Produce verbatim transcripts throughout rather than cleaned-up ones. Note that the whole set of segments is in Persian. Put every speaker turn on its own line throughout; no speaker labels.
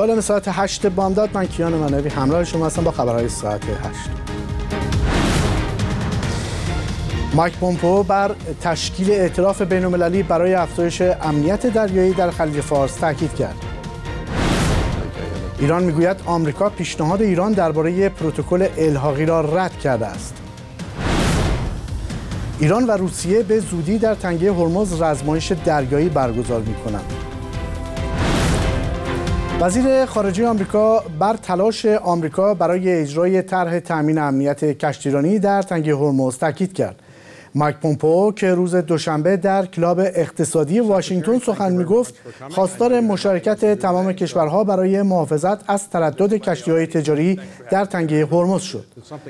بالا ساعت هشت بامداد، من کیان منوی همراه شما هستم با خبرهای ساعت هشت. مایک پومپئو بر تشکیل ائتلاف بین‌المللی برای افزایش امنیت دریایی در خلیج فارس تاکید کرد. ایران میگوید آمریکا پیشنهاد ایران درباره پروتکل الحاقی را رد کرده است. ایران و روسیه به زودی در تنگه هرمز رزمایش دریایی برگزار می‌کنند. وزیر خارجه آمریکا بر تلاش آمریکا برای اجرای طرح تأمین امنیت کشتیرانی در تنگه هرمز تاکید کرد. مایک پومپئو که روز دوشنبه در کلاب اقتصادی واشنگتن سخن می‌گفت، خواستار مشارکت تمام کشورها برای محافظت از تردد کشتی‌های تجاری در تنگه هرمز شد.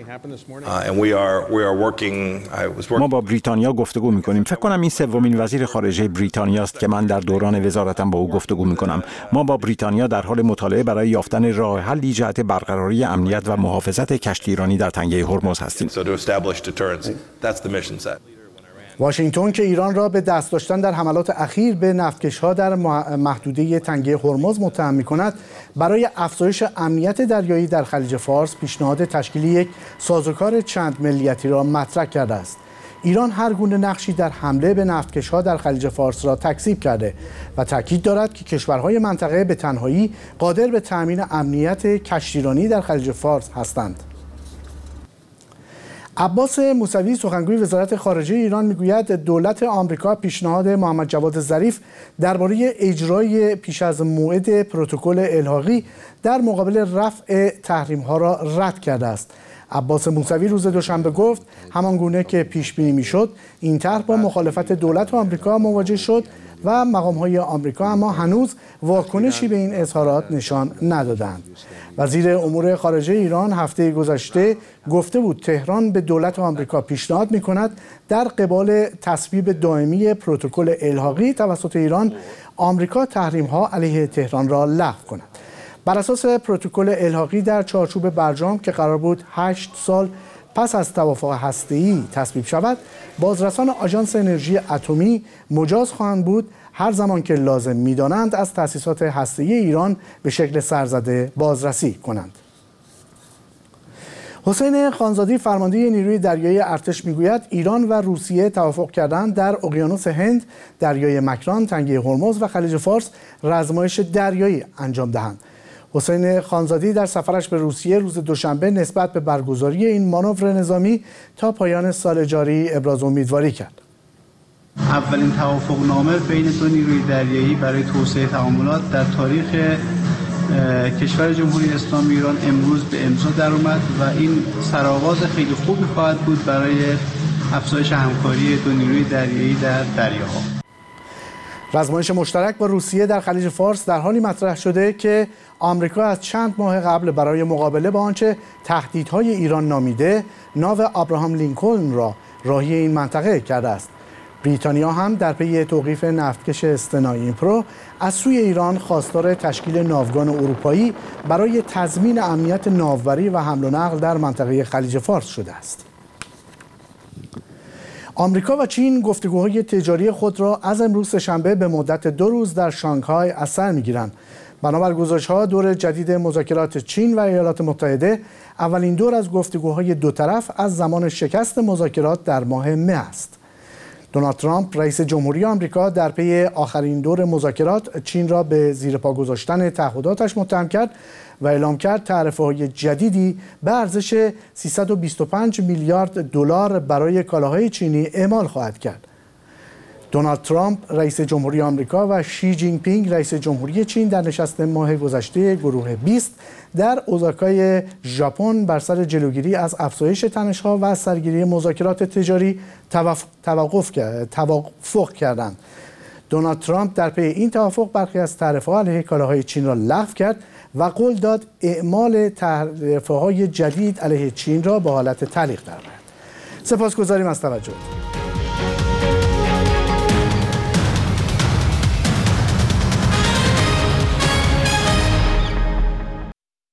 ما با بریتانیا گفتگو می‌کنیم. فکر کنم این سومین وزیر خارجه بریتانیا است که من در دوران وزارتم با او گفتگو می‌کنم. ما با بریتانیا در حال مطالعه برای یافتن راه حلی جهت برقراری امنیت و محافظت کشتیرانی در تنگه هرمز هستیم.
واشنگتن که ایران را به دست داشتن در حملات اخیر به نفتکش‌ها در محدوده تنگه هرمز متهم می‌کند، برای افزایش امنیت دریایی در خلیج فارس پیشنهاد تشکیل یک سازوکار چند ملیتی را مطرح کرده است. ایران هر گونه نقشی در حمله به نفتکش‌ها در خلیج فارس را تکذیب کرده و تاکید دارد که کشورهای منطقه به تنهایی قادر به تأمین امنیت کشتیرانی در خلیج فارس هستند. عباس موسوی سخنگوی وزارت خارجه ایران میگوید دولت آمریکا پیشنهاد محمد جواد ظریف درباره اجرای پیش از موعد پروتکل الحاقی در مقابل رفع تحریم‌ها را رد کرده است. عباس موسوی روز دوشنبه گفت همان گونه که پیش بینی میشد، این طرح با مخالفت دولت آمریکا مواجه شد و مقام‌های آمریکا اما هنوز واکنشی به این اظهارات نشان ندادند. وزیر امور خارجه ایران هفته گذشته گفته بود تهران به دولت آمریکا پیشنهاد می‌کند در قبال تصویب دائمی پروتکل الحاقی توسط ایران، آمریکا تحریم‌ها علیه تهران را لغو کند. بر اساس پروتکل الحاقی در چارچوب برجام که قرار بود هشت سال پس از توافق هسته‌ای تصویب شود، بازرسان آژانس انرژی اتمی مجاز خواهند بود هر زمان که لازم می‌دانند از تأسیسات هسته‌ای ایران به شکل سرزده بازرسی کنند. حسین خانزادی فرمانده نیروی دریایی ارتش میگوید ایران و روسیه توافق کردند در اقیانوس هند، دریای مکران، تنگه هرمز و خلیج فارس رزمایش دریایی انجام دهند. حسین خانزادی در سفرش به روسیه روز دوشنبه نسبت به برگزاری این مانور نظامی تا پایان سال جاری ابراز امیدواری کرد.
اولین توافقنامه بین دو نیروی دریایی برای توسعه تعاملات در تاریخ کشور جمهوری اسلامی ایران امروز به امضا در اومد و این سرآغاز خیلی خوبی خواهد بود برای افزایش همکاری دو نیروی دریایی در دریاها.
رزمایش مشترک با روسیه در خلیج فارس در حالی مطرح شده که آمریکا از چند ماه قبل برای مقابله با آنچه تهدیدهای ایران نامیده، ناو ابراهام لینکلن را راهی این منطقه کرده است. بریتانیا هم در پی توقیف نفتکش استنایی پرو از سوی ایران خواستار تشکیل ناوگان اروپایی برای تضمین امنیت ناوبری و حمل و نقل در منطقه خلیج فارس شده است. آمریکا و چین گفتگوهای تجاری خود را از امروز سه‌شنبه به مدت دو روز در شانگهای از سر می‌گیرند. بنابر گزارش‌ها دور جدید مذاکرات چین و ایالات متحده اولین دور از گفتگوهای دو طرف از زمان شکست مذاکرات در ماه مه است. دونالد ترامپ رئیس جمهوری آمریکا در پی آخرین دور مذاکرات چین را به زیر پا گذاشتن تعهداتش متهم کرد و اعلام کرد تعرفه‌های جدیدی به ارزش سیصد و بیست و پنج میلیارد دلار برای کالاهای چینی اعمال خواهد کرد. دونالد ترامپ رئیس جمهوری آمریکا و شی جین پینگ رئیس جمهوری چین در نشست ماه گذشته گروه بیست در اوزاکای ژاپن بر سر جلوگیری از افزایش تنش‌ها و سرگیری مذاکرات تجاری توقف توافق کردند. دونالد ترامپ در پی این توافق برخی از تعرفه‌ها علیه کالاهای چین را لغو کرد و قول داد اعمال تعرفه‌های جدید علیه چین را به حالت تعلیق درآورد. سپاسگزاریم از توجهتون.